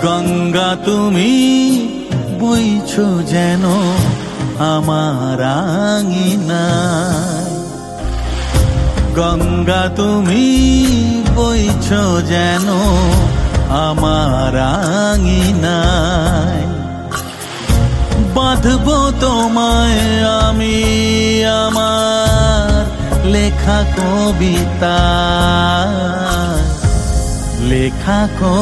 গঙ্গা তুমি বইছো যেন আমার আঙিনায়, গঙ্গা তুমি বইছো যেন আমার আঙিনায়। বাঁধবো তোমায় আমি আমার লেখা কবিতায়, লেখা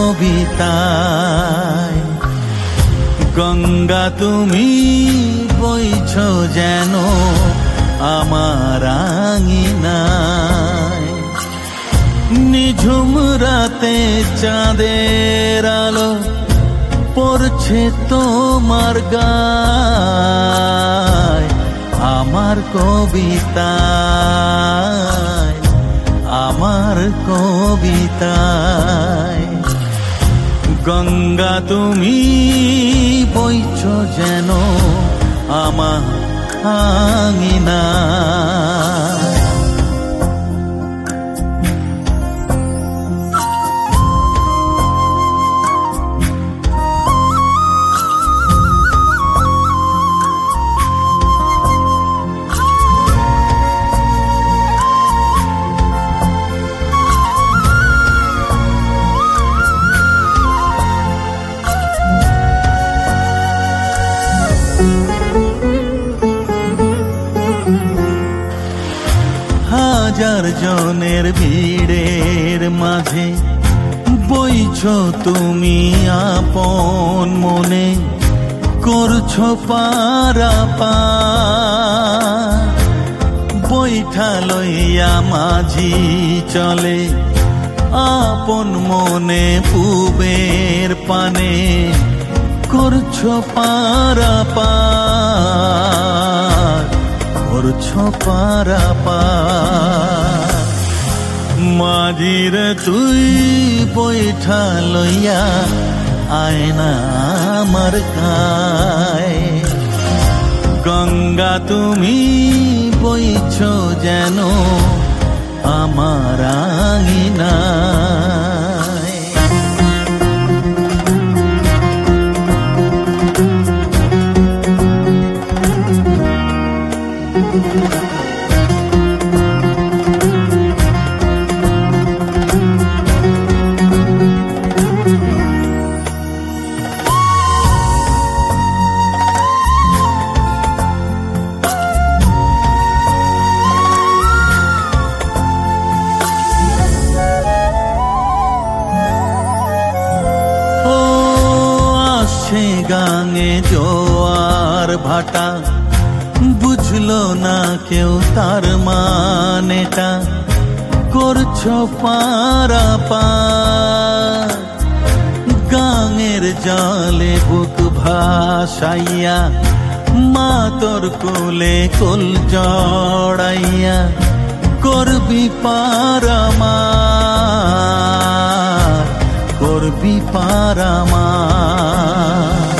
কবিতায়। গঙ্গা তুমি বইছো যেন আমার আঙিনায়। নিঝুম রাতে চাঁদের আলো পড়ছে তোমার গায়, আমার কবিতায়, আমার কবিতায়। গঙ্গা তুমি বইছো যেন আমার আঙিনায়। হাজার জনের ভিড়ের মাঝে বইছো তুমি আপন মনে, করছো পারাপার। বৈঠা লইয়া মাঝি চলে আপন মনে পুবের পানে, করছো পারাপার, করছো পারাপার। মাঝির তুই বৈঠা লইয়া আয়না আমার গায়। গঙ্গা তুমি বইছো যেন আমার আঙিনায়। গাঙে জোয়ার ভাটা, বুঝলো না কেউ তার মানেটা, করছো পারাপার। গাঙের জলে বুক ভাসাইয়া মা তোর কোলে কোল জড়াইয়া, করবি পারামার, করবি পারামার।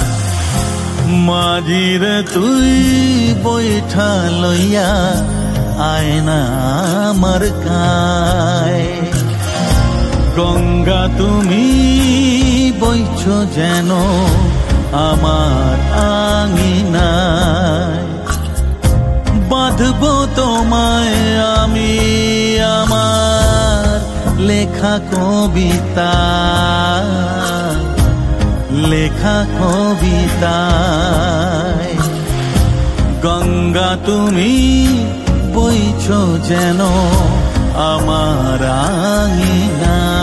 মাঝির তুই বৈঠা লইয়া আয়না আমার গায়। গঙ্গা তুমি বইছো যেন আমার আঙিনায়। বাঁধবো তোমায় আমি আমার লেখা কবিতায়, লেখা কবিতায়। গঙ্গা তুমি বইছো যেন আমার আঙিনায়।